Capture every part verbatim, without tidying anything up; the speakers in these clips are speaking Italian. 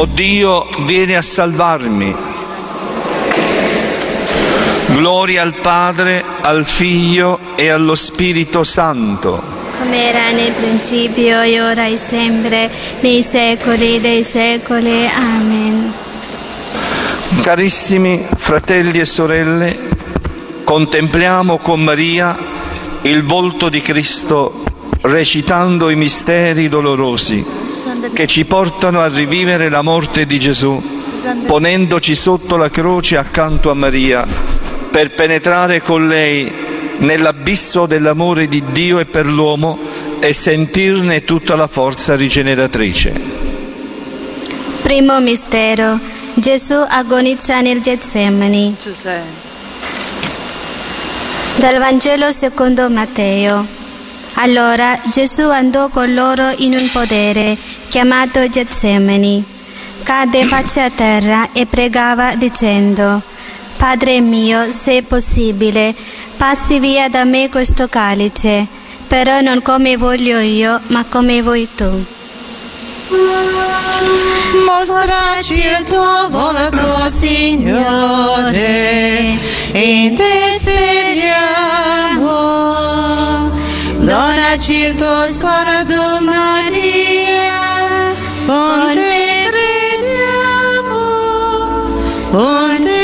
Dio, vieni a salvarmi. Gloria al Padre, al Figlio e allo Spirito Santo. Come era nel principio, e ora e sempre, nei secoli dei secoli. Amen. Carissimi fratelli e sorelle, contempliamo con Maria il volto di Cristo recitando i misteri dolorosi che ci portano a rivivere la morte di Gesù, ponendoci sotto la croce accanto a Maria per penetrare con lei nell'abisso dell'amore di Dio e per l'uomo e sentirne tutta la forza rigeneratrice. Primo mistero: Gesù agonizza nel Getsemani. Dal Vangelo secondo Matteo. Allora Gesù andò con loro in un podere chiamato Getsemani. Cadde faccia a terra e pregava dicendo: Padre mio, se è possibile, passi via da me questo calice, però non come voglio io, ma come vuoi tu. Mostraci il tuo volto, Signore, in te speriamo. Donaci il tuo sguardo, Maria, con te crediamo, con te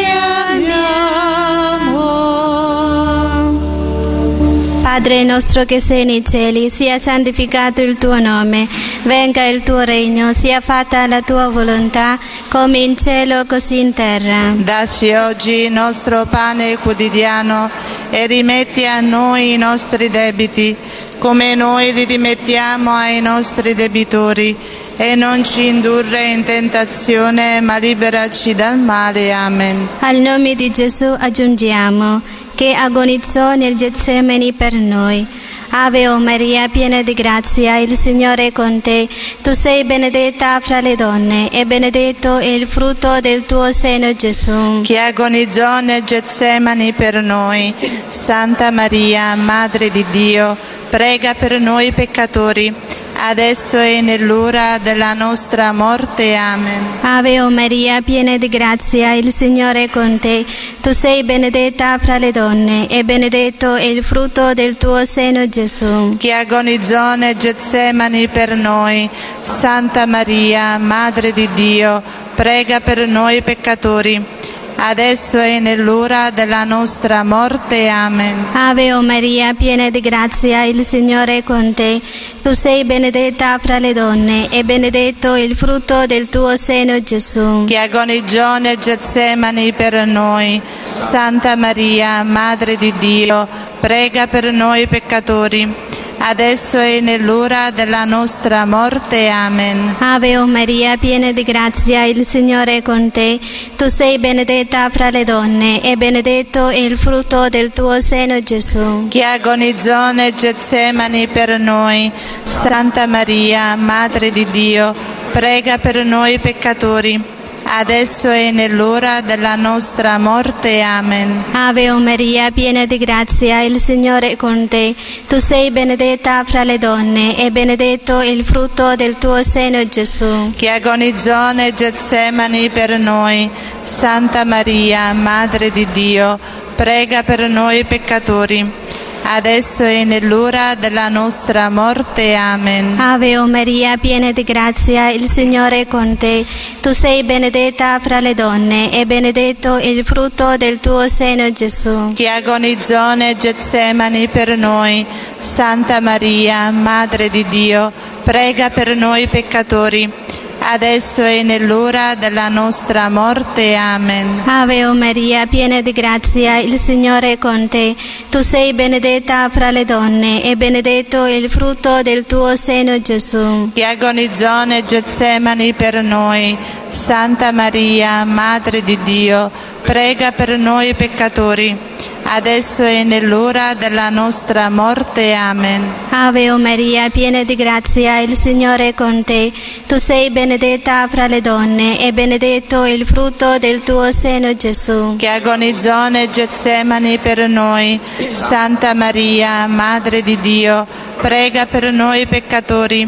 Padre nostro che sei nei cieli, sia santificato il tuo nome, venga il tuo regno, sia fatta la tua volontà, come in cielo così in terra. Dacci oggi il nostro pane quotidiano e rimetti a noi i nostri debiti, come noi li rimettiamo ai nostri debitori, e non ci indurre in tentazione, ma liberaci dal male. Amen. Al nome di Gesù aggiungiamo che agonizzò nel Getsemani per noi. Ave o Maria, piena di grazia, il Signore è con te. Tu sei benedetta fra le donne e benedetto è il frutto del tuo seno, Gesù. Che agonizzò nel Getsemani per noi. Santa Maria, Madre di Dio, prega per noi peccatori, adesso e nell'ora della nostra morte. Amen. Ave o Maria, piena di grazia, il Signore è con te. Tu sei benedetta fra le donne e benedetto è il frutto del tuo seno, Gesù. Che agonizzò nel Getsemani per noi. Santa Maria, Madre di Dio, prega per noi peccatori, adesso e nell'ora della nostra morte. Amen. Ave o Maria, piena di grazia, il Signore è con te. Tu sei benedetta fra le donne e benedetto è il frutto del tuo seno, Gesù. Che agonizzò nel Getsemani per noi. Santa Maria, Madre di Dio, prega per noi peccatori, adesso e nell'ora della nostra morte. Amen. Ave o Maria, piena di grazia, il Signore è con te. Tu sei benedetta fra le donne e benedetto è il frutto del tuo seno, Gesù. Che agonizzò nel Getsemani per noi. Santa Maria, Madre di Dio, prega per noi peccatori, adesso e nell'ora della nostra morte. Amen. Ave o Maria, piena di grazia, il Signore è con te. Tu sei benedetta fra le donne e benedetto è il frutto del tuo seno, Gesù. Che agonizzò nel Getsemani per noi. Santa Maria, Madre di Dio, prega per noi peccatori, adesso e nell'ora della nostra morte. Amen. Ave o Maria, piena di grazia, il Signore è con te. Tu sei benedetta fra le donne e benedetto è il frutto del tuo seno, Gesù. Che agonizzò nel Getsemani per noi. Santa Maria, Madre di Dio, prega per noi peccatori, adesso e nell'ora della nostra morte. Amen. Ave o Maria, piena di grazia, il Signore è con te. Tu sei benedetta fra le donne e benedetto è il frutto del tuo seno, Gesù. Che agonizzò nel Getsemani per noi. Santa Maria, Madre di Dio, prega per noi peccatori, adesso e nell'ora della nostra morte. Amen. Ave o Maria, piena di grazia, il Signore è con te. Tu sei benedetta fra le donne e benedetto è il frutto del tuo seno, Gesù. Che agonizzò nel Getsemani per noi. Santa Maria, Madre di Dio, prega per noi peccatori,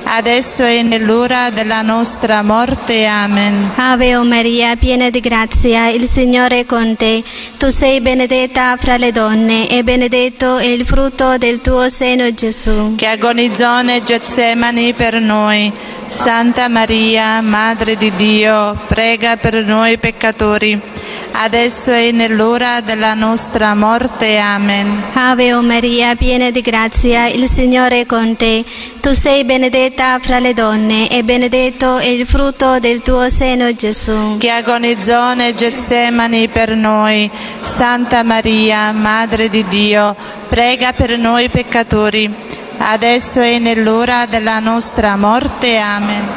adesso e nell'ora della nostra morte. Amen. Ave o Maria, piena di grazia, il Signore è con te. Tu sei benedetta fra le donne e benedetto è il frutto del tuo seno, Gesù. Che agonizzò nel Getsemani per noi. Santa Maria, Madre di Dio, prega per noi peccatori, adesso e nell'ora della nostra morte. Amen. Ave o Maria, piena di grazia, il Signore è con te. Tu sei benedetta fra le donne e benedetto è il frutto del tuo seno, Gesù. Che agonizzò nel Getsemani per noi. Santa Maria, Madre di Dio, prega per noi peccatori, adesso e nell'ora della nostra morte. Amen.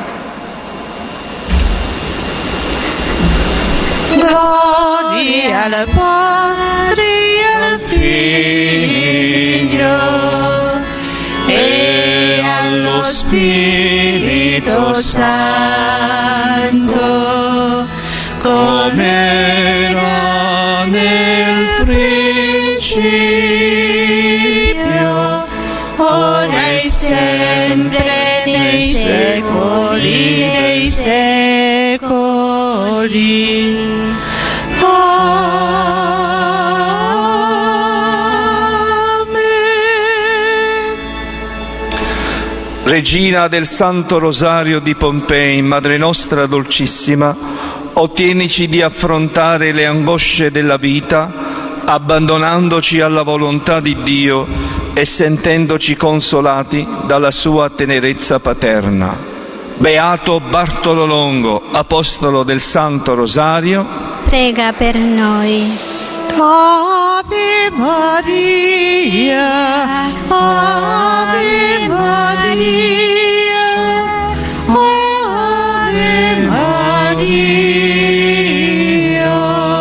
Gloria al Padre e al Figlio e allo Spirito Santo, come era nel principio, ora e sempre, nei secoli dei secoli. Regina del Santo Rosario di Pompei, Madre nostra dolcissima, ottienici di affrontare le angosce della vita, abbandonandoci alla volontà di Dio e sentendoci consolati dalla sua tenerezza paterna. Beato Bartolo Longo, apostolo del Santo Rosario, prega per noi. Ave Maria, Ave Maria, Ave Maria.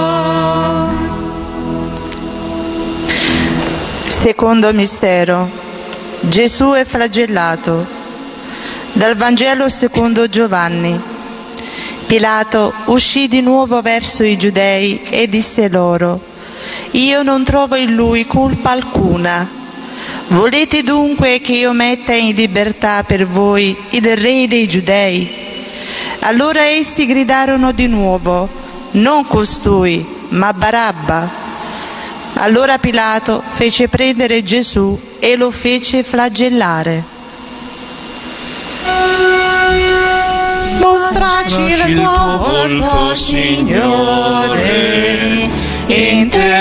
Secondo mistero, Gesù è flagellato. Dal Vangelo secondo Giovanni. Pilato uscì di nuovo verso i Giudei e disse loro: Io non trovo in lui colpa alcuna. Volete dunque che io metta in libertà per voi il re dei Giudei? Allora essi gridarono di nuovo: Non costui, ma Barabba. Allora Pilato fece prendere Gesù e lo fece flagellare. Mostraci il tuo volto, Signore, in te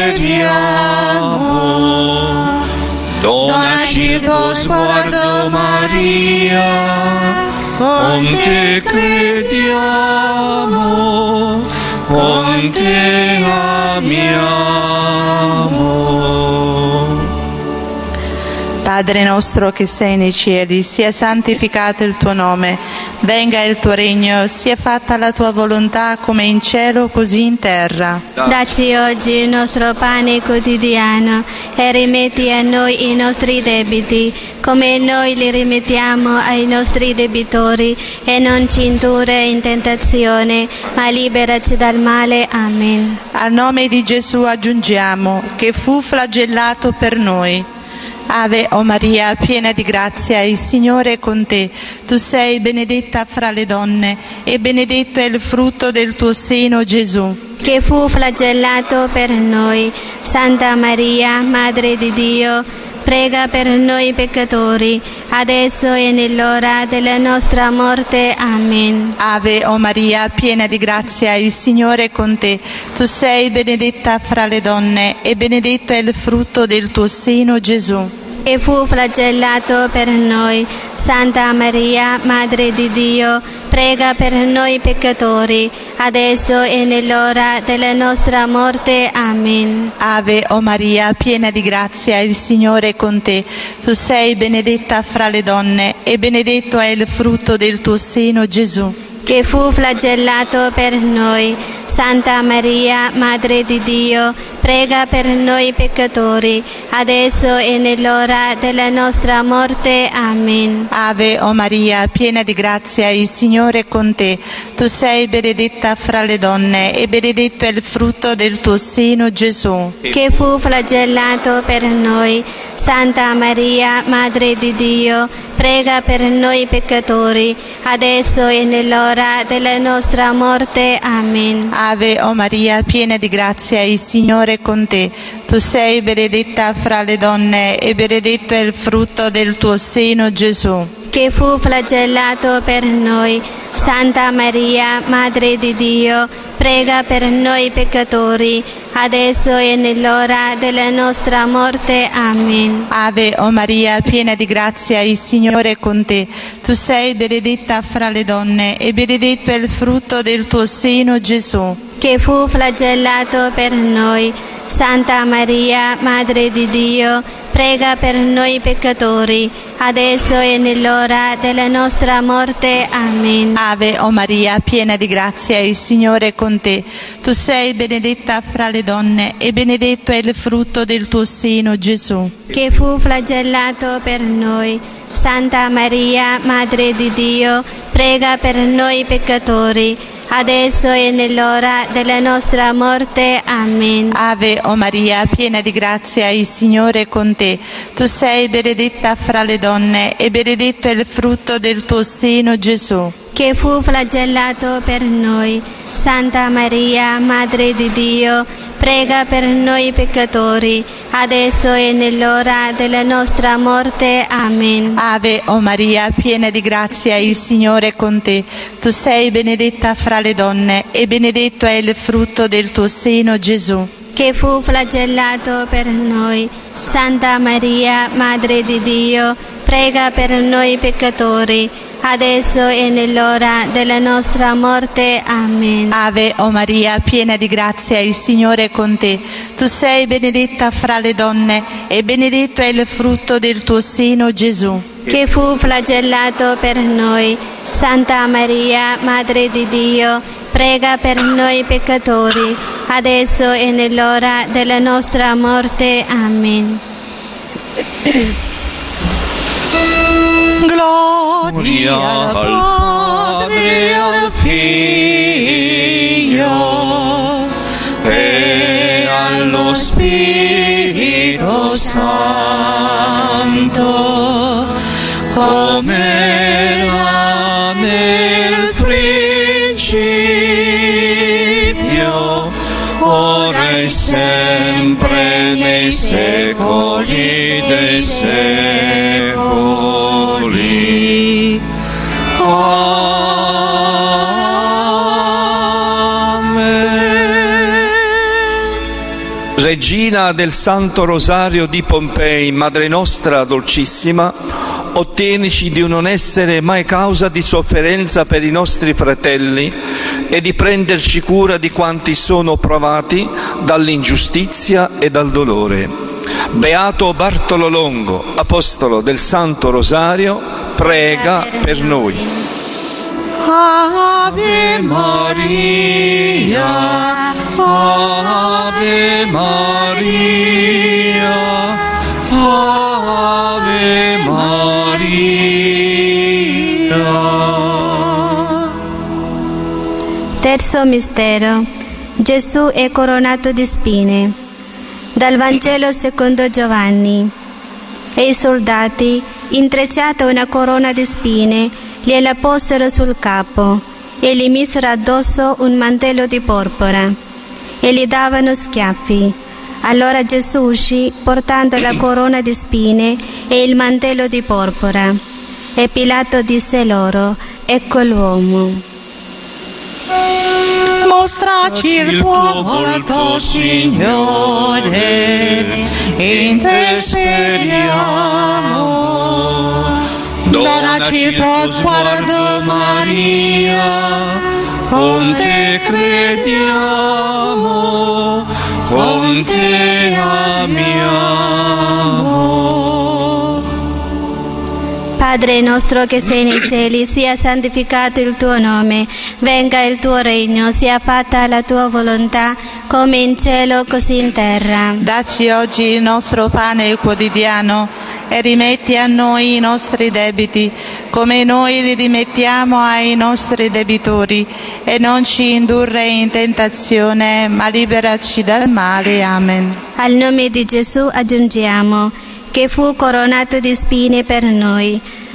speriamo. Donaci il tuo sguardo, Maria, con te crediamo, con te amiamo. Padre nostro che sei nei cieli, sia santificato il tuo nome, venga il tuo regno, sia fatta la tua volontà come in cielo così in terra. Dacci oggi il nostro pane quotidiano e rimetti a noi i nostri debiti, come noi li rimettiamo ai nostri debitori, e non ci indurre in tentazione, ma liberaci dal male. Amen. Al nome di Gesù aggiungiamo che fu flagellato per noi. Ave o Maria, piena di grazia, il Signore è con te. Tu sei benedetta fra le donne e benedetto è il frutto del tuo seno, Gesù. Che fu flagellato per noi. Santa Maria, Madre di Dio, prega per noi peccatori, adesso e nell'ora della nostra morte. Amen. Ave o Maria, piena di grazia, il Signore è con te. Tu sei benedetta fra le donne e benedetto è il frutto del tuo seno, Gesù. Che fu flagellato per noi. Santa Maria, Madre di Dio, prega per noi peccatori, adesso e nell'ora della nostra morte. Amen. Ave o Maria, piena di grazia, il Signore è con te. Tu sei benedetta fra le donne e benedetto è il frutto del tuo seno, Gesù. Che fu flagellato per noi. Santa Maria, Madre di Dio, prega per noi peccatori, adesso e nell'ora della nostra morte. Amen. Ave o Maria, piena di grazia, il Signore è con te. Tu sei benedetta fra le donne e benedetto è il frutto del tuo seno, Gesù. Che fu flagellato per noi. Santa Maria, Madre di Dio, prega per noi peccatori, adesso e nell'ora della nostra morte. Amen. Ave o Maria, piena di grazia, il Signore è con te. Tu sei benedetta fra le donne e benedetto è il frutto del tuo seno, Gesù. Che fu flagellato per noi. Santa Maria, Madre di Dio, prega per noi peccatori, adesso e nell'ora della nostra morte. Amen. Ave o Maria, piena di grazia, il Signore è con te. Tu sei benedetta fra le donne e benedetto è il frutto del tuo seno, Gesù. Che fu flagellato per noi. Santa Maria, Madre di Dio, prega per noi peccatori, adesso e nell'ora della nostra morte. Amen. Ave o Maria, piena di grazia, il Signore è con te. Tu sei benedetta fra le donne e benedetto è il frutto del tuo seno, Gesù. Che fu flagellato per noi. Santa Maria, Madre di Dio, prega per noi peccatori, adesso e nell'ora della nostra morte. Amen. Ave o Maria, piena di grazia, il Signore è con te. Tu sei benedetta fra le donne e benedetto è il frutto del tuo seno, Gesù. Che fu flagellato per noi. Santa Maria, Madre di Dio, prega per noi peccatori, adesso e nell'ora della nostra morte. Amen. Ave o Maria, piena di grazia, il Signore è con te. Tu sei benedetta fra le donne e benedetto è il frutto del tuo seno, Gesù. Che fu flagellato per noi. Santa Maria, Madre di Dio, prega per noi peccatori, adesso e nell'ora della nostra morte. Amen. Ave o Maria, piena di grazia, il Signore è con te. Tu sei benedetta fra le donne e benedetto è il frutto del tuo seno, Gesù. Che fu flagellato per noi. Santa Maria, Madre di Dio, prega per noi peccatori, adesso e nell'ora della nostra morte. Amen. Gloria al Padre, al Figlio e allo Spirito Santo, come era nel principio, ora e sempre, nei secoli dei secoli. Regina del Santo Rosario di Pompei, Madre nostra dolcissima, ottienici di non essere mai causa di sofferenza per i nostri fratelli e di prenderci cura di quanti sono provati dall'ingiustizia e dal dolore. Beato Bartolo Longo, apostolo del Santo Rosario, prega per noi. Ave Maria, Ave Maria, Ave Maria. Terzo mistero. Gesù è coronato di spine. Dal Vangelo secondo Giovanni. E i soldati, intrecciata una corona di spine, gliela posero sul capo e gli misero addosso un mantello di porpora e gli davano schiaffi. Allora Gesù uscì portando la corona di spine e il mantello di porpora. E Pilato disse loro: ecco l'uomo. Mostraci il tuo volto, Signore, in te speriamo. Donaci il tuo sguardo, Maria, con te crediamo, con te amiamo. Padre nostro che sei nei cieli, sia santificato il tuo nome, venga il tuo regno, sia fatta la tua volontà, come in cielo così in terra. Dacci oggi il nostro pane quotidiano e rimetti a noi i nostri debiti, come noi li rimettiamo ai nostri debitori, e non ci indurre in tentazione, ma liberaci dal male. Amen. Al nome di Gesù aggiungiamo che fu coronato di spine per noi,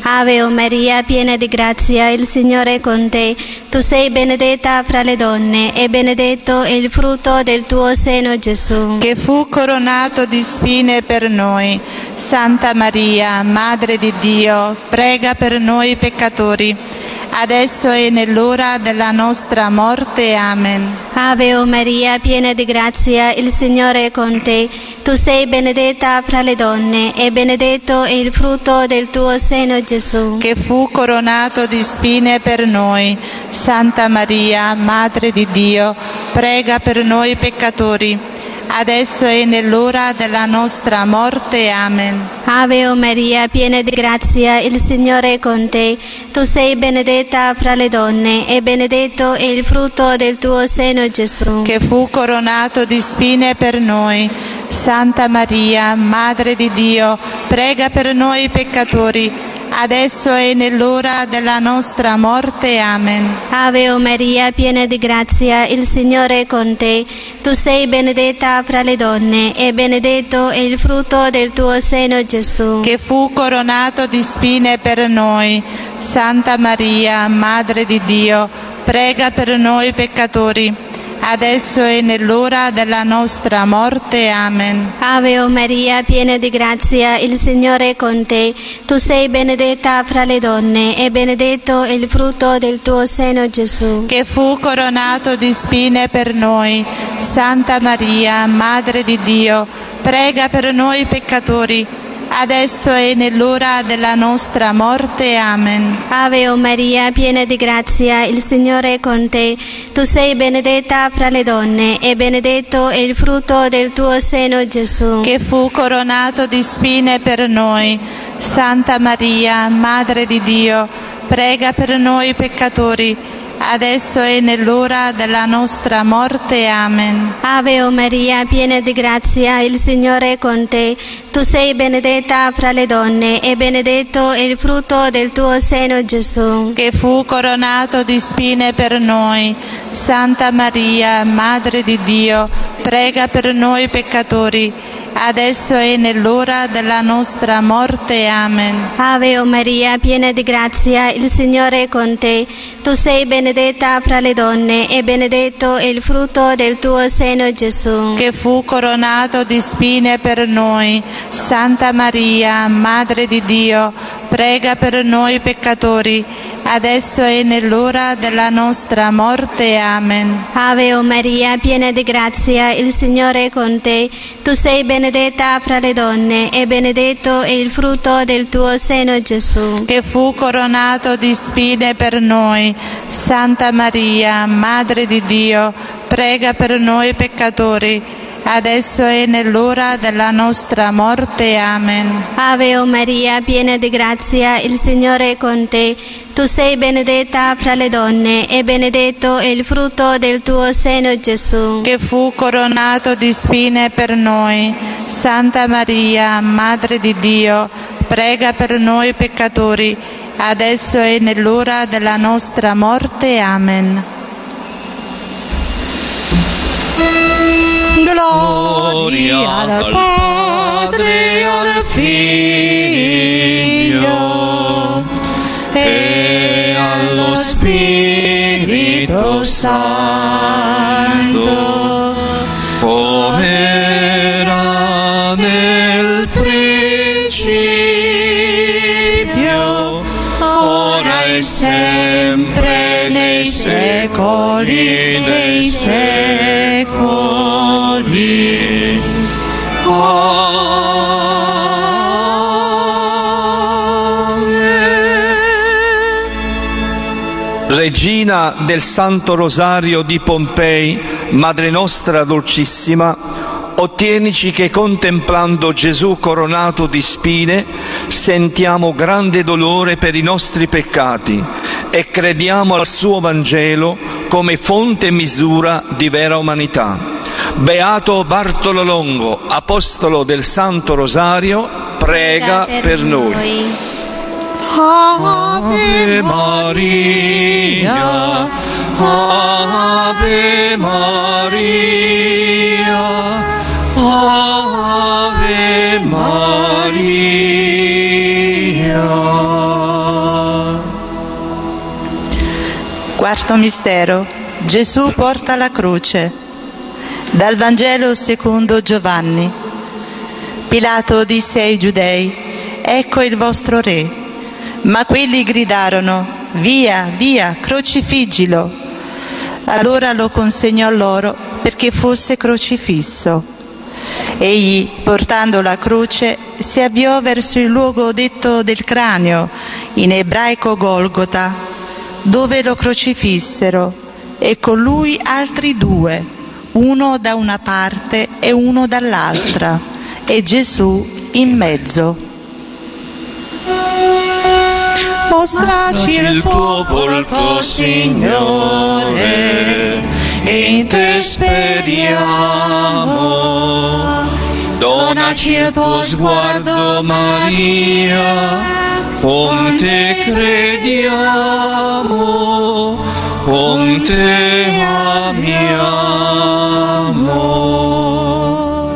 Ave o Maria, piena di grazia, il Signore è con te. Tu sei benedetta fra le donne e benedetto è il frutto del tuo seno, Gesù. che fu coronato di spine per noi. Santa Maria, Madre di Dio, prega per noi peccatori, adesso e nell'ora della nostra morte. Amen. Ave o Maria, piena di grazia, il Signore è con te. Tu sei benedetta fra le donne e benedetto è il frutto del tuo seno, Gesù. che fu coronato di spine per noi. Santa Maria, Madre di Dio, prega per noi peccatori, adesso e nell'ora della nostra morte. Amen. Ave o Maria, piena di grazia, il Signore è con te. Tu sei benedetta fra le donne e benedetto è il frutto del tuo seno, Gesù. che fu coronato di spine per noi. Santa Maria, Madre di Dio, prega per noi peccatori, adesso e nell'ora della nostra morte. Amen. Ave o Maria, piena di grazia, il Signore è con te. Tu sei benedetta fra le donne e benedetto è il frutto del tuo seno, Gesù. che fu coronato di spine per noi. Santa Maria, Madre di Dio, prega per noi peccatori, adesso e nell'ora della nostra morte. Amen. Ave o Maria, piena di grazia, il Signore è con te. Tu sei benedetta fra le donne e benedetto è il frutto del tuo seno, Gesù. che fu coronato di spine per noi. Santa Maria, Madre di Dio, prega per noi peccatori, adesso e nell'ora della nostra morte. Amen. Ave o Maria, piena di grazia, il Signore è con te. Tu sei benedetta fra le donne e benedetto è il frutto del tuo seno, Gesù. che fu coronato di spine per noi. Santa Maria, Madre di Dio, prega per noi peccatori, adesso e nell'ora della nostra morte. Amen. Ave o Maria, piena di grazia, il Signore è con te. Tu sei benedetta fra le donne e benedetto è il frutto del tuo seno, Gesù. che fu coronato di spine per noi. Santa Maria, Madre di Dio, prega per noi peccatori, adesso e nell'ora della nostra morte. Amen. Ave o Maria, piena di grazia, il Signore è con te. Tu sei benedetta fra le donne e benedetto è il frutto del tuo seno, Gesù. che fu coronato di spine per noi. Santa Maria, Madre di Dio, prega per noi peccatori, adesso e nell'ora della nostra morte. Amen. Ave o Maria, piena di grazia, il Signore è con te. Tu sei benedetta fra le donne e benedetto è il frutto del tuo seno, Gesù. che fu coronato di spine per noi. Santa Maria, Madre di Dio, prega per noi peccatori, adesso e nell'ora della nostra morte. Amen. Ave o Maria, piena di grazia, il Signore è con te. Tu sei benedetta fra le donne e benedetto è il frutto del tuo seno, Gesù. che fu coronato di spine per noi. Santa Maria, Madre di Dio, prega per noi peccatori, adesso e nell'ora della nostra morte. Amen. Gloria al Padre e al Figlio e allo Spirito Santo, come era nel principio, ora e sempre, nei secoli dei secoli. Regina del Santo Rosario di Pompei, Madre nostra dolcissima, ottienici che contemplando Gesù coronato di spine sentiamo grande dolore per i nostri peccati e crediamo al suo Vangelo come fonte e misura di vera umanità. Beato Bartolo Longo, apostolo del Santo Rosario, prega per, per noi. noi. Ave Maria, Ave Maria, Ave Maria. Quarto mistero. Gesù porta la croce. Dal Vangelo secondo Giovanni. Pilato disse ai giudei: ecco il vostro re. Ma quelli gridarono: via, via, crocifiggilo. Allora lo consegnò loro perché fosse crocifisso. Egli, portando la croce, si avviò verso il luogo detto del cranio, in ebraico Golgota, dove lo crocifissero, e con lui altri due, uno da una parte e uno dall'altra, e Gesù in mezzo. Mostraci il tuo volto, Signore, e in te speriamo. Donaci il tuo sguardo, Maria, con te crediamo, con te amiamo.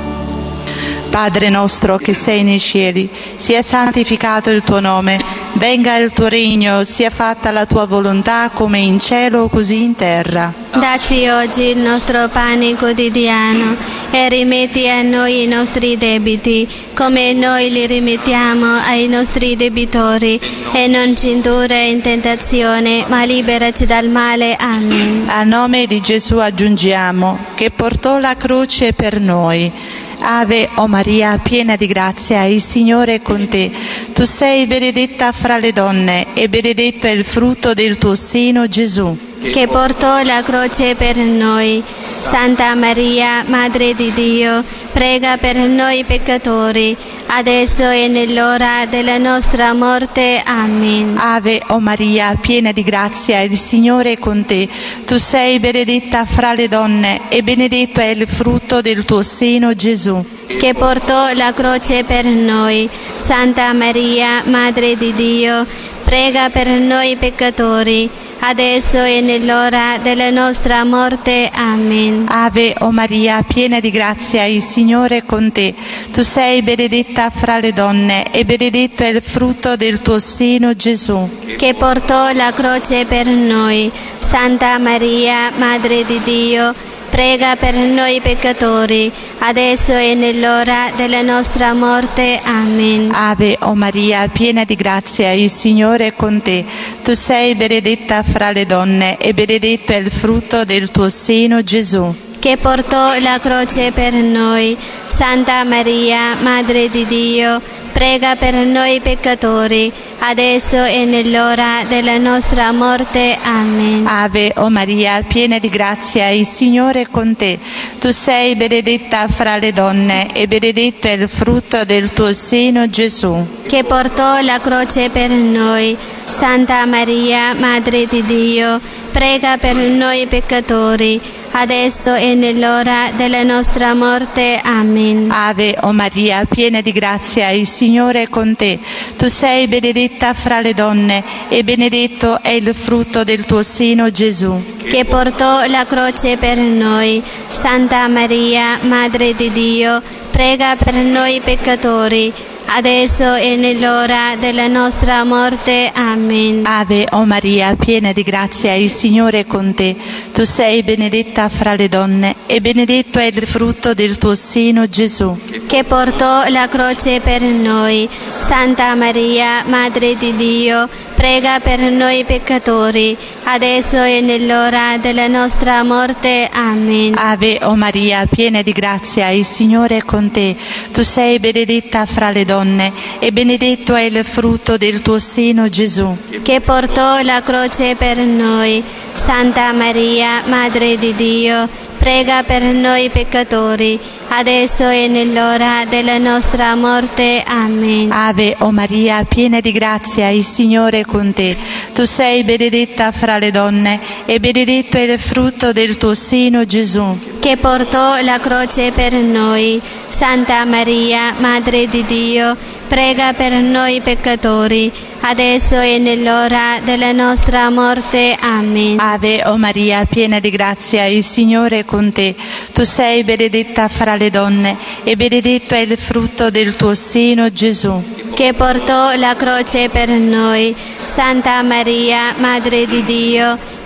Padre nostro che sei nei cieli, sia santificato il tuo nome, venga il tuo regno, sia fatta la tua volontà come in cielo così in terra. Dacci oggi il nostro pane quotidiano e rimetti a noi i nostri debiti, come noi li rimettiamo ai nostri debitori, e non ci indurre in tentazione, ma liberaci dal male. Amen. A nome di Gesù aggiungiamo, che portò la croce per noi. Ave o Maria, piena di grazia, il Signore è con te. Tu sei benedetta fra le donne e benedetto è il frutto del tuo seno, Gesù. Che portò la croce per noi. Santa Maria, Madre di Dio, prega per noi peccatori, adesso e nell'ora della nostra morte. Amen. Ave o Maria, piena di grazia, il Signore è con te. Tu sei benedetta fra le donne e benedetto è il frutto del tuo seno, Gesù. Che portò la croce per noi. Santa Maria, Madre di Dio, prega per noi peccatori, adesso e nell'ora della nostra morte. Amen. Ave o Maria, piena di grazia, il Signore è con te. Tu sei benedetta fra le donne e benedetto è il frutto del tuo seno, Gesù. Che portò la croce per noi. Santa Maria, Madre di Dio, prega per noi peccatori, adesso e nell'ora della nostra morte. Amen. Ave o Maria, piena di grazia, il Signore è con te. Tu sei benedetta fra le donne e benedetto è il frutto del tuo seno, Gesù. Che portò la croce per noi. Santa Maria, Madre di Dio, prega per noi peccatori, adesso e nell'ora della nostra morte. Amen. Ave o Maria, piena di grazia, il Signore è con te. Tu sei benedetta fra le donne e benedetto è il frutto del tuo seno, Gesù. Che portò la croce per noi. Santa Maria, Madre di Dio, prega per noi peccatori, adesso e nell'ora della nostra morte. Amen. Ave o Maria, piena di grazia, il Signore è con te. Tu sei benedetta fra le donne e benedetto è il frutto del tuo seno, Gesù. Che portò la croce per noi. Santa Maria, Madre di Dio, prega per noi peccatori, adesso e nell'ora della nostra morte. Amen. Ave o Maria, piena di grazia, il Signore è con te. Tu sei benedetta fra le donne e benedetto è il frutto del tuo seno, Gesù. Che portò la croce per noi. Santa Maria, Madre di Dio, prega per noi peccatori, adesso e nell'ora della nostra morte. Amen. Ave o Maria, piena di grazia, il Signore è con te. Tu sei benedetta fra le donne e benedetto è il frutto del tuo seno, Gesù. Che portò la croce per noi. Santa Maria, Madre di Dio, prega per noi peccatori, adesso e nell'ora della nostra morte. Amen. Ave o Maria, piena di grazia, il Signore è con te. Tu sei benedetta fra le donne e benedetto è il frutto del tuo seno, Gesù. Che portò la croce per noi. Santa Maria, Madre di Dio, prega per noi peccatori, adesso e nell'ora della nostra morte. Amen. Ave o Maria, piena di grazia, il Signore è con te. Tu sei benedetta fra le donne e benedetto è il frutto del tuo seno, Gesù. Che portò la croce per noi. Santa Maria, Madre di Dio,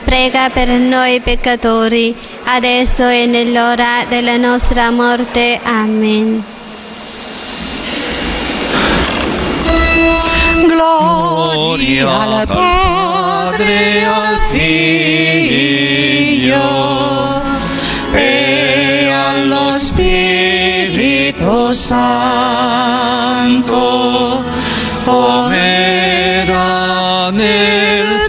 prega per noi peccatori, adesso e nell'ora della nostra morte. Amen. Gloria al Padre, al Figlio e allo Spirito Santo, come era nel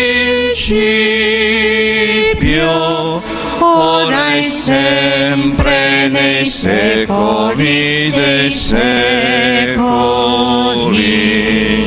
principio, ora e sempre, nei secoli dei secoli.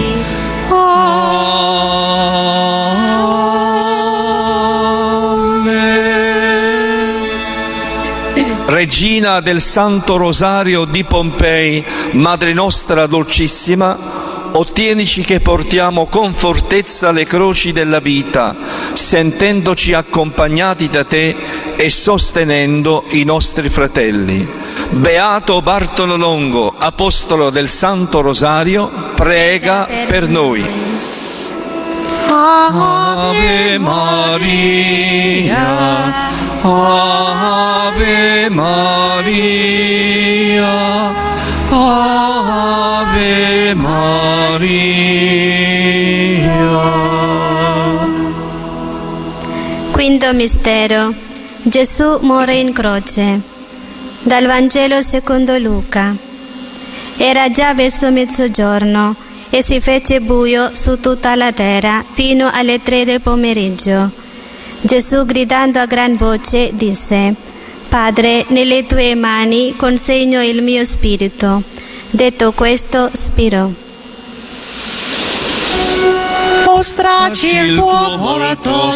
Regina del Santo Rosario di Pompei, Madre nostra dolcissima, ottienici che portiamo con fortezza le croci della vita, sentendoci accompagnati da te e sostenendo i nostri fratelli. Beato Bartolo Longo, apostolo del Santo Rosario, prega per noi. Ave Maria, Ave Maria, Ave Maria. Quinto mistero. Gesù muore in croce. Dal Vangelo secondo Luca. Era già verso mezzogiorno e si fece buio su tutta la terra fino alle tre del pomeriggio. Gesù, gridando a gran voce, disse: Padre, nelle tue mani consegno il mio spirito. Detto questo, spirò. Mostraci il tuo volto,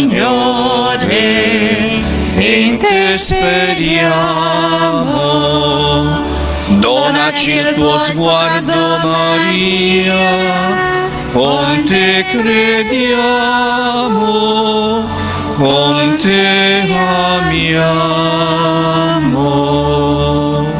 Signore, in te speriamo. Donaci il tuo sguardo, Maria, con te crediamo, con te amiamo.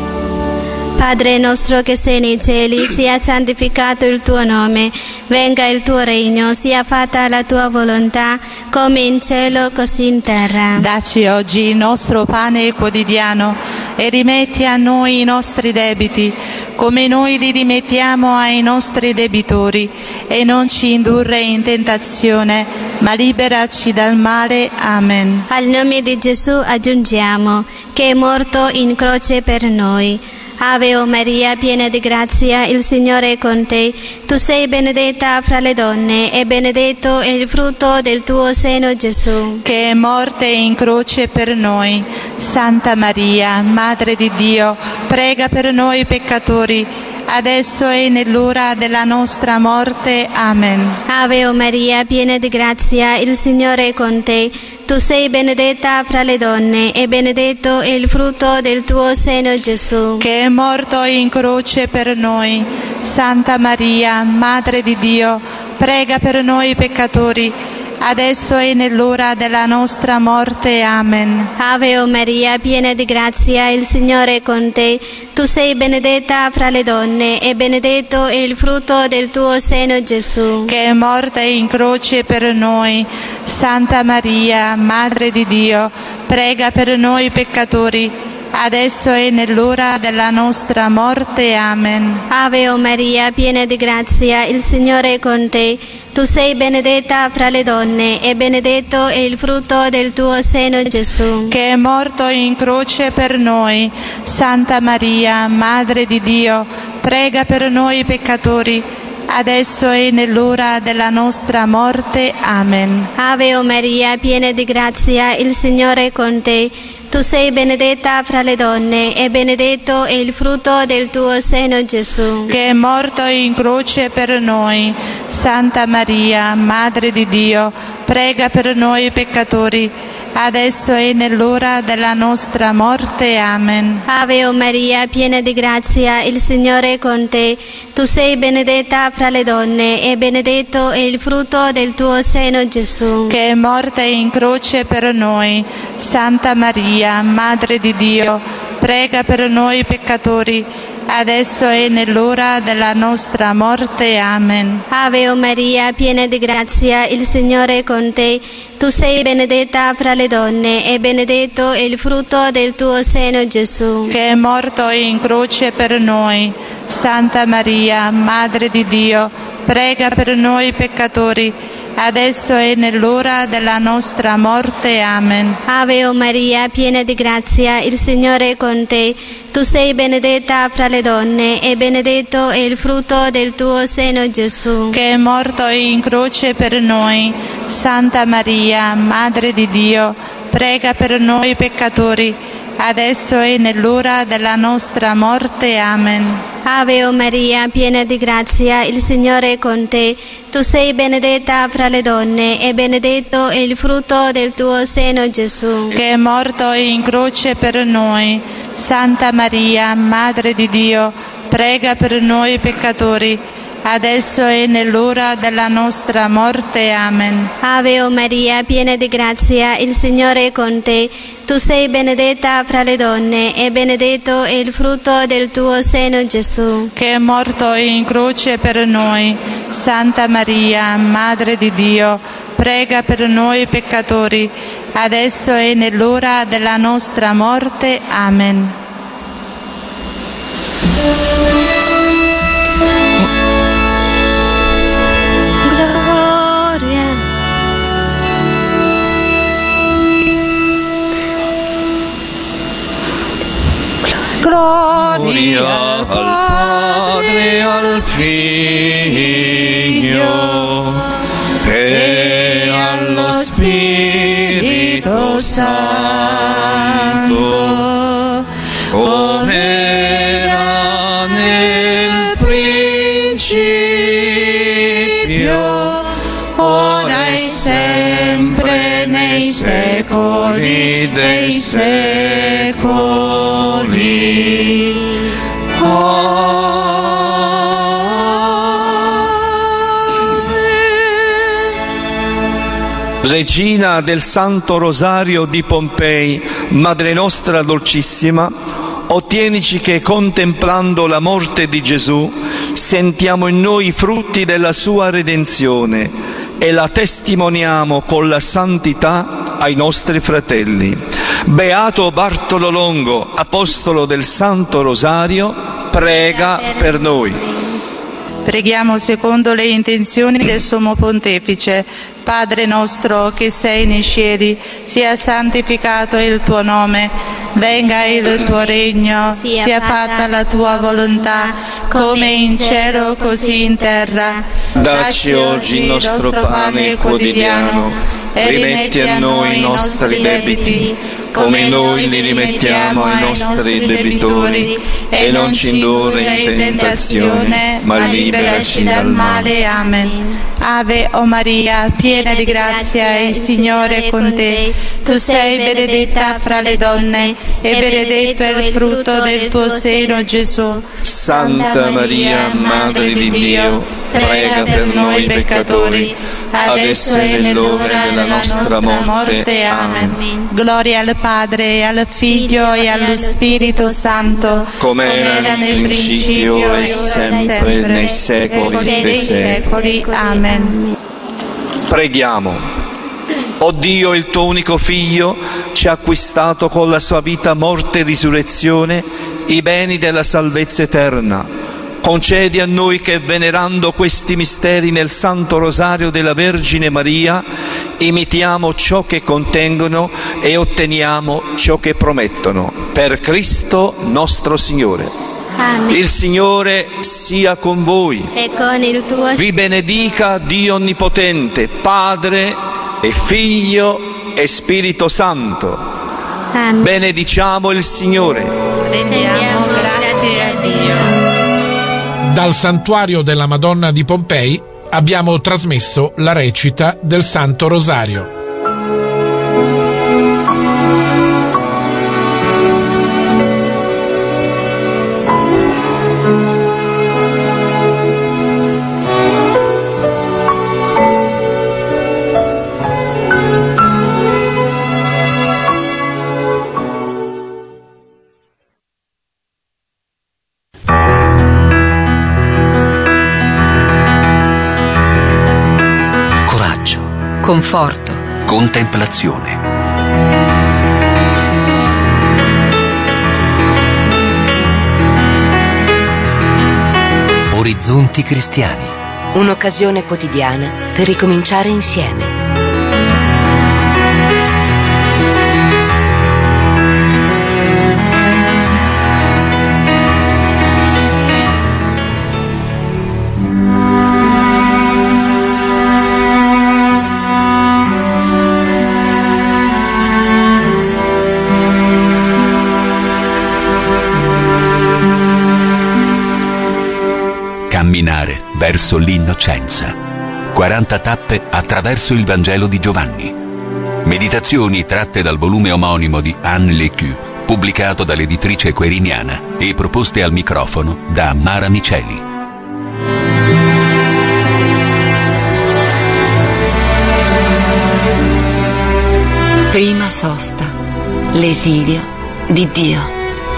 Padre nostro che sei nei cieli, sia santificato il tuo nome, venga il tuo regno, sia fatta la tua volontà, come in cielo così in terra. Dacci oggi il nostro pane quotidiano e rimetti a noi i nostri debiti, come noi li rimettiamo ai nostri debitori, e non ci indurre in tentazione, ma liberaci dal male. Amen. Al nome di Gesù aggiungiamo che è morto in croce per noi. Ave o Maria, piena di grazia, il Signore è con te. Tu sei benedetta fra le donne e benedetto è il frutto del tuo seno, Gesù. Che è morte in croce per noi. Santa Maria, Madre di Dio, prega per noi peccatori, adesso e nell'ora della nostra morte. Amen. Ave o Maria, piena di grazia, il Signore è con te. Tu sei benedetta fra le donne e benedetto è il frutto del tuo seno, Gesù. Che è morto in croce per noi. Santa Maria, Madre di Dio, prega per noi peccatori, adesso e nell'ora della nostra morte. Amen. Ave o Maria, piena di grazia, il Signore è con te. Tu sei benedetta fra le donne e benedetto è il frutto del tuo seno, Gesù. Che è morta in croce per noi. Santa Maria, Madre di Dio, prega per noi peccatori, adesso e nell'ora della nostra morte. Amen. Ave o Maria, piena di grazia, il Signore è con te. Tu sei benedetta fra le donne e benedetto è il frutto del tuo seno, Gesù. Che è morto in croce per noi. Santa Maria, Madre di Dio, prega per noi peccatori, adesso e nell'ora della nostra morte. Amen. Ave o Maria, piena di grazia, il Signore è con te. Tu sei benedetta fra le donne e benedetto è il frutto del tuo seno, Gesù. Che è morto in croce per noi. Santa Maria, Madre di Dio, prega per noi peccatori, adesso e nell'ora della nostra morte. Amen. Ave o Maria, piena di grazia, il Signore è con te. Tu sei benedetta fra le donne e benedetto è il frutto del tuo seno, Gesù. Che è morta in croce per noi. Santa Maria, Madre di Dio, prega per noi peccatori, adesso e nell'ora della nostra morte. Amen. Ave o Maria, piena di grazia, il Signore è con te. Tu sei benedetta fra le donne e benedetto è il frutto del tuo seno, Gesù. Che è morto in croce per noi. Santa Maria, Madre di Dio, prega per noi peccatori, adesso e nell'ora della nostra morte. Amen. Ave o Maria, piena di grazia, il Signore è con te. Tu sei benedetta fra le donne e benedetto è il frutto del tuo seno, Gesù. Che è morto in croce per noi. Santa Maria, Madre di Dio, prega per noi peccatori, adesso e nell'ora della nostra morte. Amen. Ave o Maria, piena di grazia, il Signore è con te. Tu sei benedetta fra le donne e benedetto è il frutto del tuo seno, Gesù. Che è morto in croce per noi. Santa Maria, Madre di Dio, prega per noi peccatori, adesso e nell'ora della nostra morte. Amen. Ave o Maria, piena di grazia, il Signore è con te. Tu sei benedetta fra le donne e benedetto è il frutto del tuo seno, Gesù. Che è morto in croce per noi. Santa Maria, Madre di Dio, prega per noi peccatori, adesso e nell'ora della nostra morte. Amen. Gloria al Padre, al Figlio e allo Spirito Santo, come era nel principio, ora e sempre, nei secoli dei secoli. Regina del Santo Rosario di Pompei, Madre nostra dolcissima, ottienici che, contemplando la morte di Gesù, sentiamo in noi i frutti della sua redenzione e la testimoniamo con la santità ai nostri fratelli. Beato Bartolo Longo, apostolo del Santo Rosario, prega per noi. Preghiamo secondo le intenzioni del Sommo Pontefice. Padre nostro che sei nei cieli, sia santificato il tuo nome, venga il tuo regno, sia fatta la tua volontà, come in cielo così in terra. Dacci oggi il nostro pane quotidiano e rimetti a noi i nostri debiti, come noi li rimettiamo ai nostri debitori, e non ci indurre in tentazione, ma liberaci dal male. Amen. Ave o Maria, piena di grazia, il Signore è con te. Tu sei benedetta fra le donne e benedetto è il frutto del tuo seno, Gesù. Santa Maria, Madre di Dio, prega per noi peccatori, adesso e nell'ora della nostra morte. Amen. Gloria al Padre, al Figlio e allo Spirito Santo, come era nel principio e sempre nei secoli dei secoli. Amen. Preghiamo. O Dio, il tuo unico Figlio ci ha acquistato con la sua vita, morte e risurrezione i beni della salvezza eterna. Concedi a noi che, venerando questi misteri nel Santo Rosario della Vergine Maria, imitiamo ciò che contengono e otteniamo ciò che promettono. Per Cristo nostro Signore. Amen. Il Signore sia con voi. E con il tuo Vi benedica Dio Onnipotente, Padre e Figlio e Spirito Santo. Amen. Benediciamo il Signore. Rendiamo grazie a Dio. Dal santuario della Madonna di Pompei abbiamo trasmesso la recita del Santo Rosario. conforto, contemplazione. Orizzonti cristiani. un'occasione quotidiana per ricominciare insieme. Camminare verso l'innocenza. quaranta tappe attraverso il Vangelo di Giovanni. Meditazioni tratte dal volume omonimo di Anne Lecue, pubblicato dall'editrice Queriniana e proposte al microfono da Mara Miceli. Prima sosta, l'esilio di Dio.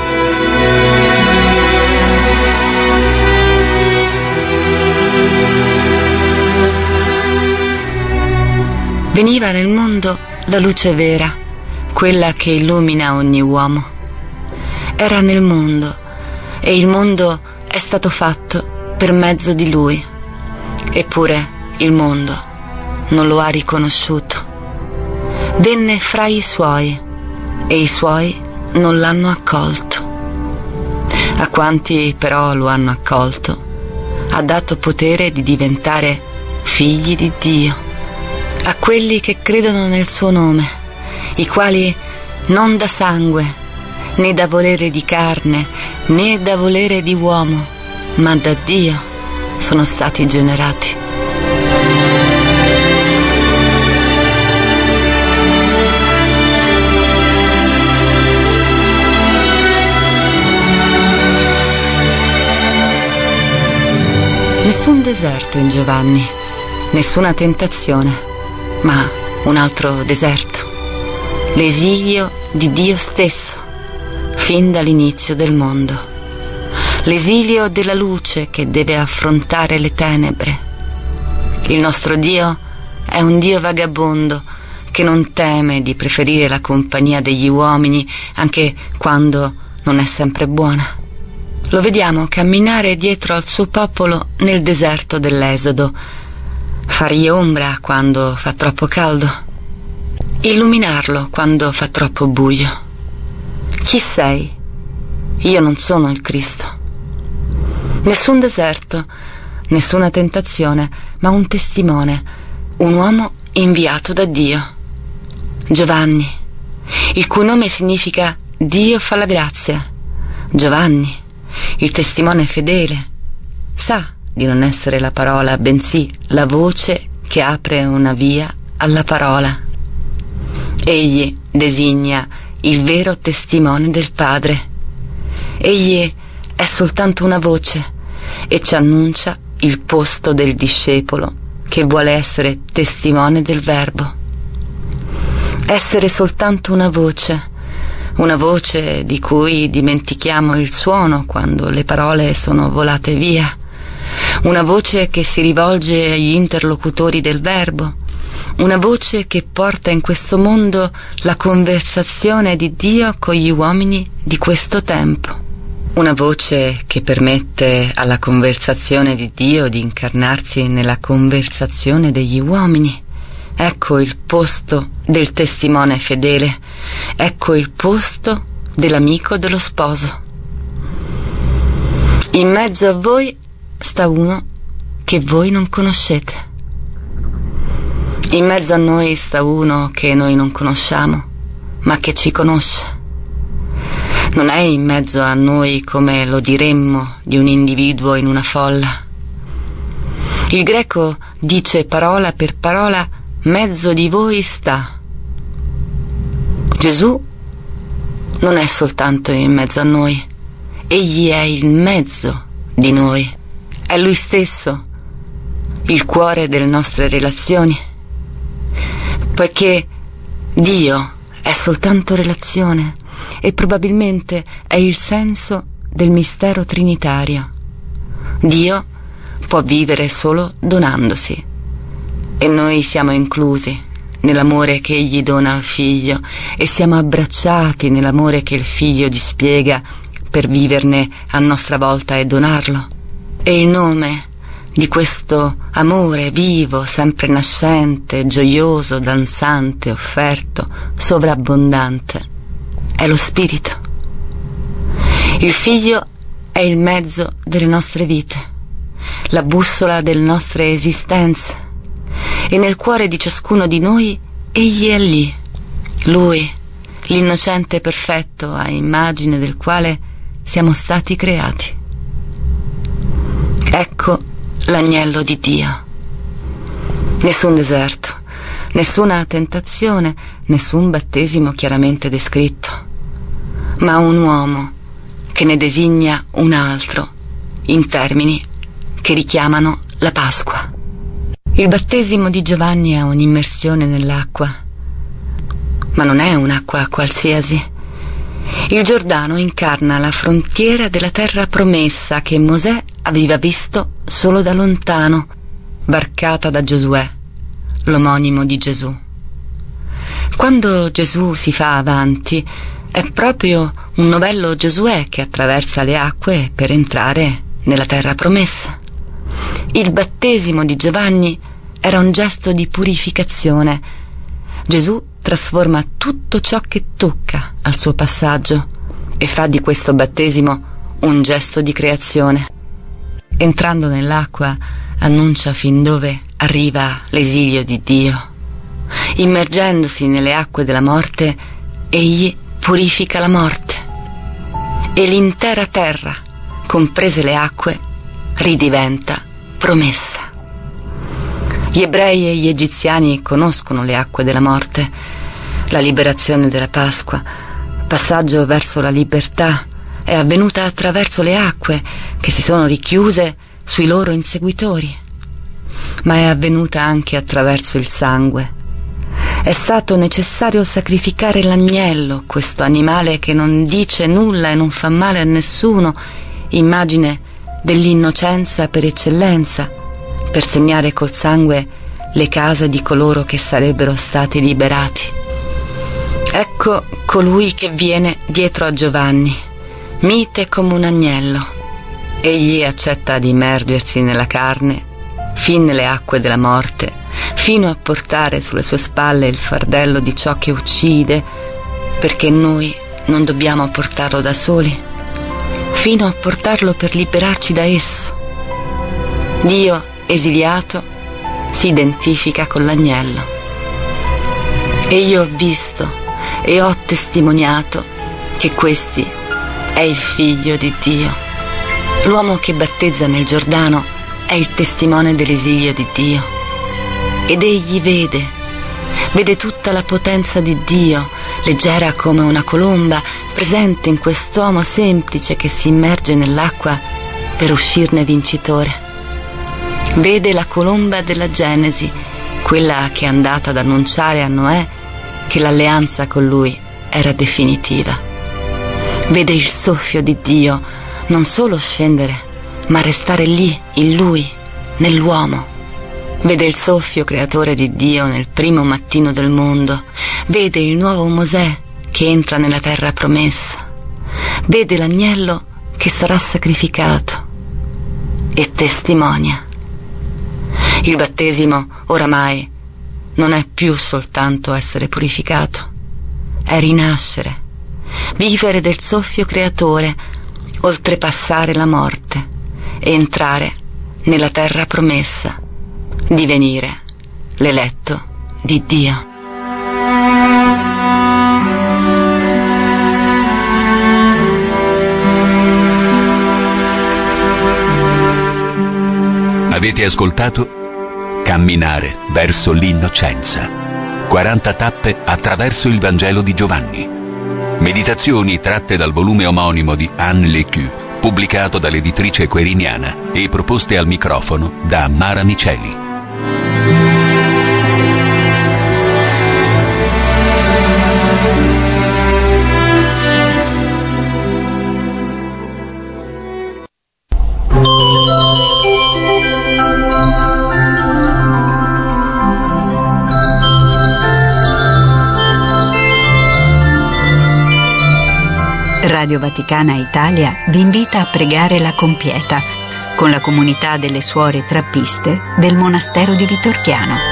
Veniva nel mondo la luce vera, quella che illumina ogni uomo. Era nel mondo e il mondo è stato fatto per mezzo di lui. Eppure il mondo non lo ha riconosciuto. Venne fra i suoi e i suoi non l'hanno accolto. A quanti però lo hanno accolto ha dato potere di diventare figli di Dio. A quelli che credono nel suo nome, i quali non da sangue, né da volere di carne, né da volere di uomo, ma da Dio sono stati generati. Nessun deserto in Giovanni, nessuna tentazione, ma un altro deserto, l'esilio di Dio stesso, fin dall'inizio del mondo, l'esilio della luce che deve affrontare le tenebre. Il nostro Dio è un Dio vagabondo che non teme di preferire la compagnia degli uomini anche quando non è sempre buona. Lo vediamo camminare dietro al suo popolo nel deserto dell'Esodo, fargli ombra quando fa troppo caldo, illuminarlo quando fa troppo buio. Chi sei? Io non sono il Cristo. Nessun deserto, nessuna tentazione, ma un testimone, un uomo inviato da Dio. Giovanni, il cui nome significa Dio fa la grazia. Giovanni, il testimone fedele, sa di non essere la parola, bensì la voce che apre una via alla parola. Egli designa il vero testimone del Padre. Egli è soltanto una voce e ci annuncia il posto del discepolo che vuole essere testimone del Verbo. Essere soltanto una voce, una voce di cui dimentichiamo il suono quando le parole sono volate via. Una voce che si rivolge agli interlocutori del Verbo, una voce che porta in questo mondo la conversazione di Dio con gli uomini di questo tempo, una voce che permette alla conversazione di Dio di incarnarsi nella conversazione degli uomini. Ecco il posto del testimone fedele, ecco il posto dell'amico dello sposo. In mezzo a voi sta uno che voi non conoscete. In mezzo a noi sta uno che noi non conosciamo, ma che ci conosce. Non è in mezzo a noi come lo diremmo di un individuo in una folla. Il greco dice parola per parola, mezzo di voi sta. Gesù non è soltanto in mezzo a noi, egli è il mezzo di noi. È lui stesso il cuore delle nostre relazioni, poiché Dio è soltanto relazione e probabilmente è il senso del mistero trinitario. Dio può vivere solo donandosi. e noi siamo inclusi nell'amore che egli dona al figlio e siamo abbracciati nell'amore che il figlio dispiega per viverne a nostra volta e donarlo. E il nome di questo amore vivo, sempre nascente, gioioso, danzante, offerto, sovrabbondante, è lo Spirito. Il figlio è il mezzo delle nostre vite, la bussola delle nostre esistenze, e nel cuore di ciascuno di noi egli è lì, lui, l'innocente perfetto a immagine del quale siamo stati creati. Ecco l'agnello di Dio. Nessun deserto, nessuna tentazione, nessun battesimo chiaramente descritto, ma un uomo che ne designa un altro in termini che richiamano la Pasqua. Il battesimo di Giovanni è un'immersione nell'acqua, ma non è un'acqua qualsiasi. Il Giordano incarna la frontiera della terra promessa che Mosè aveva visto solo da lontano, varcata da Giosuè, l'omonimo di Gesù. Quando Gesù si fa avanti, è proprio un novello Giosuè che attraversa le acque per entrare nella terra promessa. Il battesimo di Giovanni era un gesto di purificazione. Gesù trasforma tutto ciò che tocca al suo passaggio e fa di questo battesimo un gesto di creazione. Entrando nell'acqua annuncia fin dove arriva l'esilio di Dio. Immergendosi nelle acque della morte, egli purifica la morte e l'intera terra, comprese le acque, ridiventa promessa. Gli ebrei e gli egiziani conoscono le acque della morte, la liberazione della Pasqua, passaggio verso la libertà, è avvenuta attraverso le acque che si sono richiuse sui loro inseguitori, ma è avvenuta anche attraverso il sangue. È stato necessario sacrificare l'agnello, questo animale che non dice nulla e non fa male a nessuno, immagine dell'innocenza per eccellenza, per segnare col sangue le case di coloro che sarebbero stati liberati. Ecco colui che viene dietro a Giovanni, mite come un agnello. Egli accetta di immergersi nella carne, fin nelle acque della morte, fino a portare sulle sue spalle il fardello di ciò che uccide, perché noi non dobbiamo portarlo da soli, fino a portarlo per liberarci da esso. Dio, esiliato, si identifica con l'agnello. E io ho visto e ho testimoniato che questi è il Figlio di Dio. L'uomo che battezza nel Giordano è il testimone dell'esilio di Dio. Ed egli vede, vede tutta la potenza di Dio, leggera come una colomba, presente in quest'uomo semplice che si immerge nell'acqua per uscirne vincitore. Vede la colomba della Genesi, quella che è andata ad annunciare a Noè che l'alleanza con lui era definitiva. Vede il soffio di Dio non solo scendere, ma restare lì, in lui, nell'uomo. Vede il soffio creatore di Dio nel primo mattino del mondo. Vede il nuovo Mosè che entra nella terra promessa. Vede l'agnello che sarà sacrificato e testimonia. Il battesimo oramai non è più soltanto essere purificato, è rinascere, vivere del soffio creatore, oltrepassare la morte e entrare nella terra promessa, divenire l'eletto di Dio. Avete ascoltato Camminare verso l'innocenza. quaranta tappe attraverso il Vangelo di Giovanni. Meditazioni tratte dal volume omonimo di Anne Lecue, pubblicato dall'editrice Queriniana e proposte al microfono da Mara Miceli. Radio Vaticana Italia vi invita a pregare la Compieta con la comunità delle suore trappiste del monastero di Vitorchiano.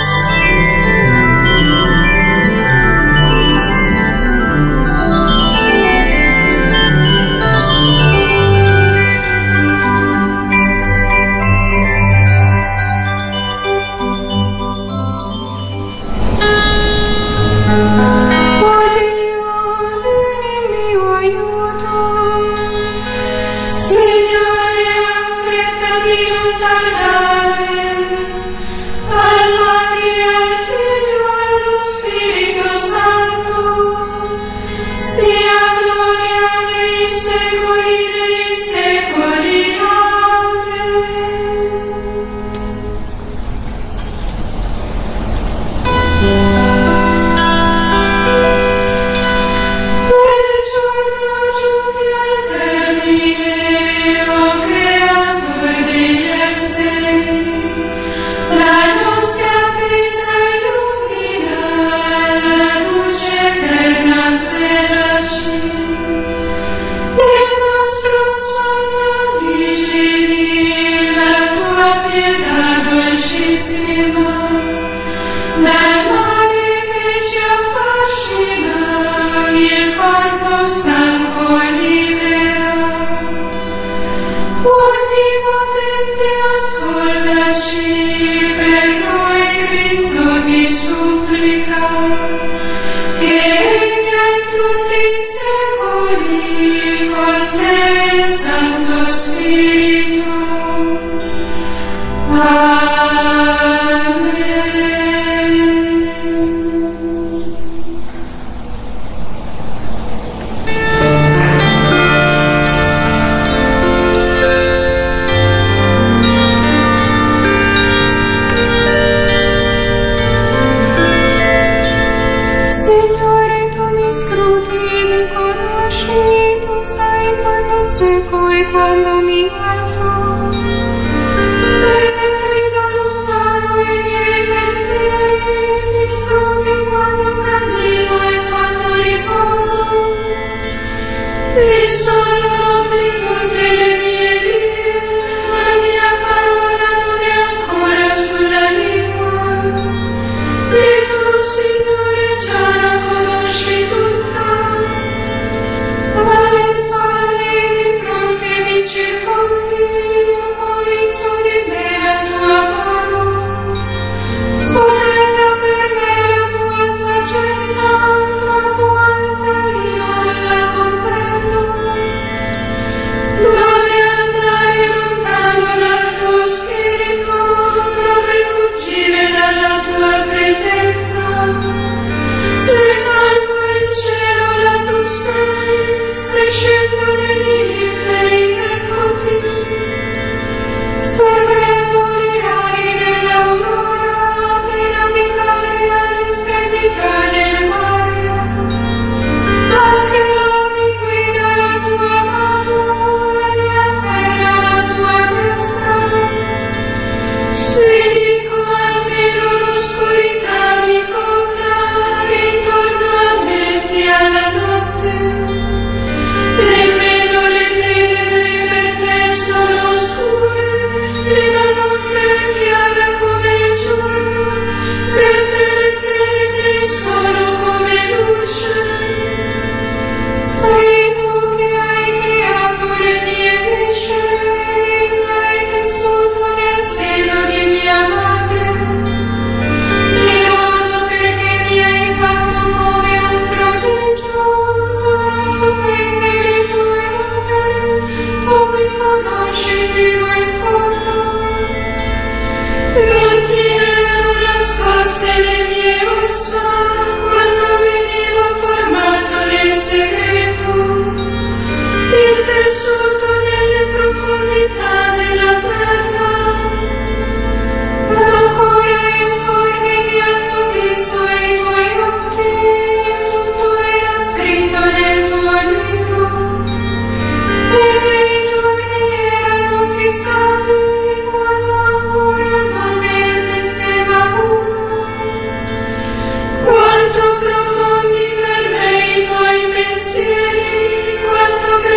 Quanto profondi per me i tuoi pensieri, quanto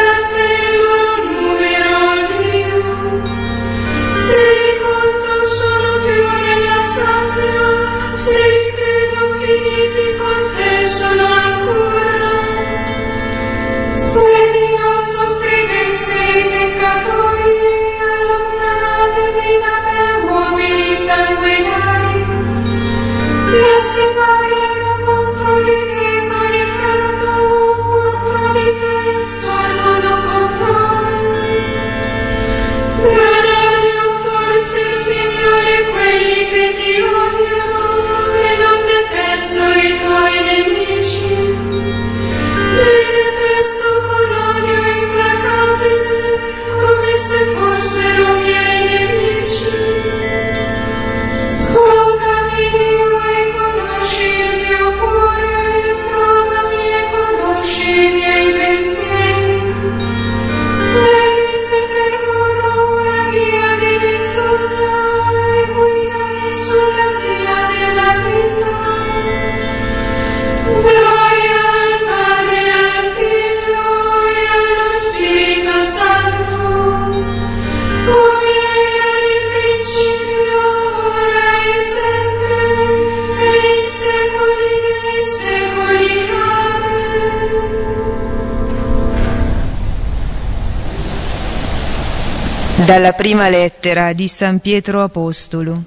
Dalla prima lettera di San Pietro Apostolo.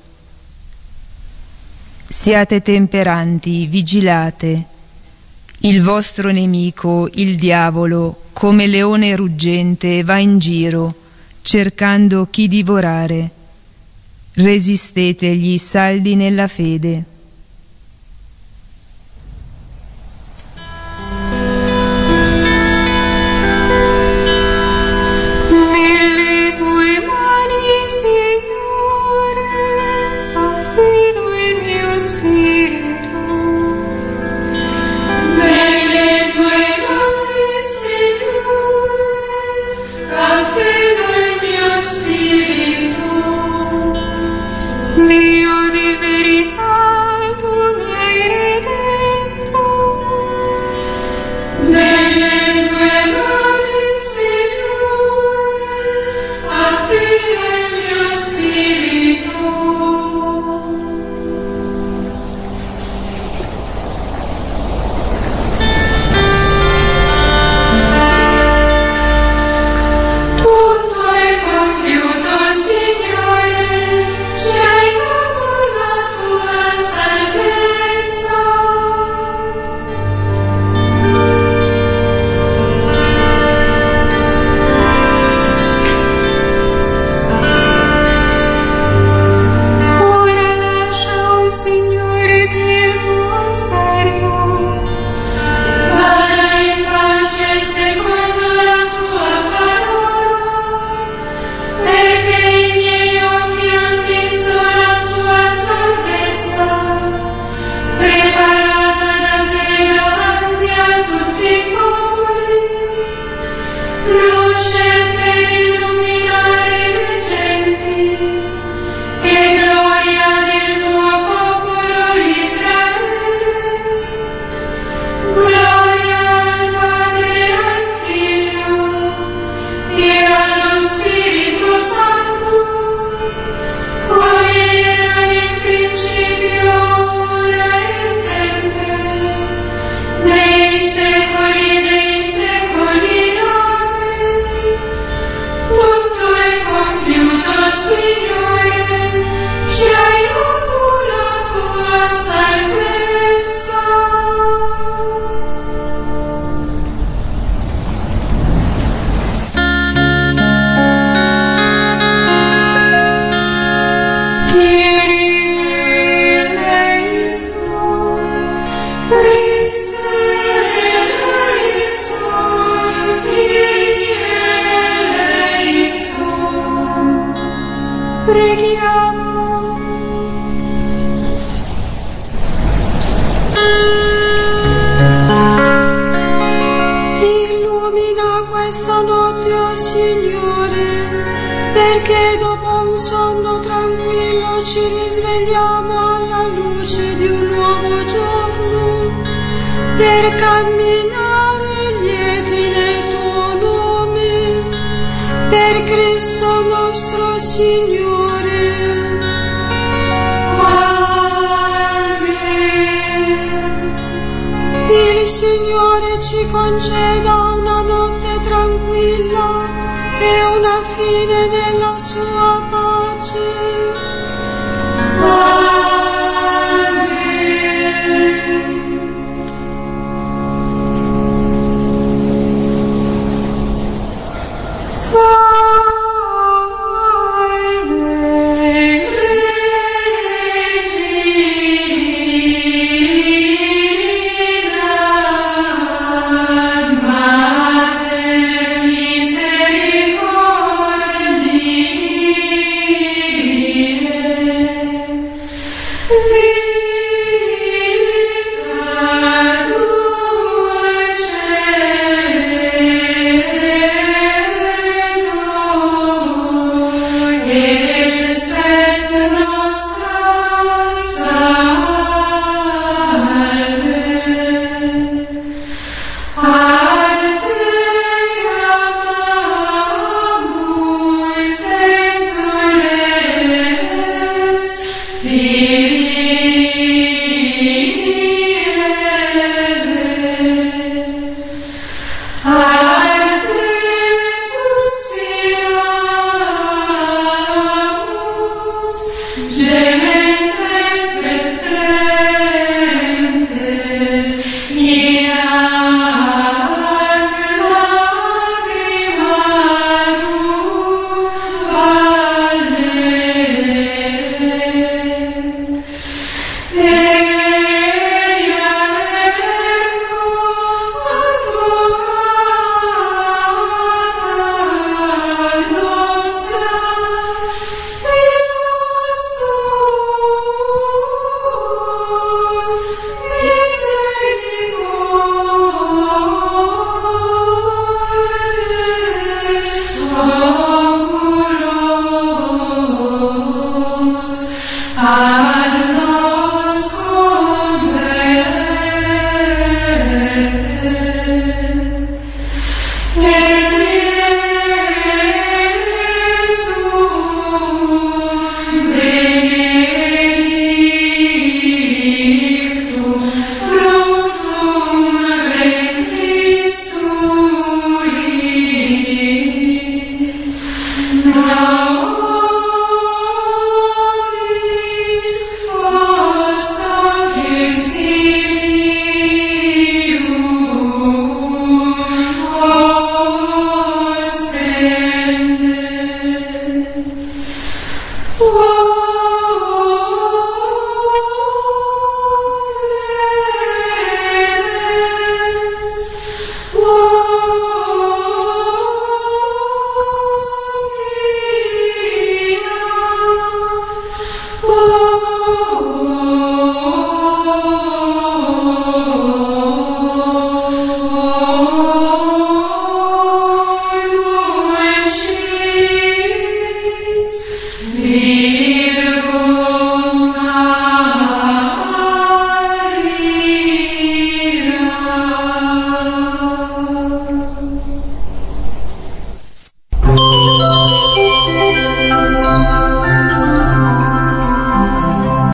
Siate temperanti, vigilate. Il vostro nemico, il diavolo, come leone ruggente, va in giro, cercando chi divorare. Resistetegli saldi nella fede. Dio di verità, tu mi hai redento. Nelle tue mani, Signore, affido il mio spirito. Tutto è compiuto, Signore. Ci hai dato la tua salvezza. Ora lascia, o Signore, che il tuo servo vada in pace secondo la tua parola, perché i miei occhi hanno visto la tua salvezza, preparata da te davanti a tutti i popoli, luce per illuminare le genti e gloria del tuo popolo Israele. Gloria al Padre e al Figlio e allo Spirito Santo, come era nel principio, ora e sempre, nei secoli dei secoli. Amen. Tutto è compiuto, Signore, ci hai dato la tua salvezza. Kyrie eleison, Christe eleison, Kyrie eleison. Preghiamo. Illumina questa notte, o Signore, perché dopo un sonno tranquillo ci risvegliamo alla luce di un nuovo giorno, per camminare lieti nel tuo nome, per Cristo nostro Signore. Amen. Il Signore ci conceda una notte tranquilla e una fine nella sua pace. Amen. Salve Amen.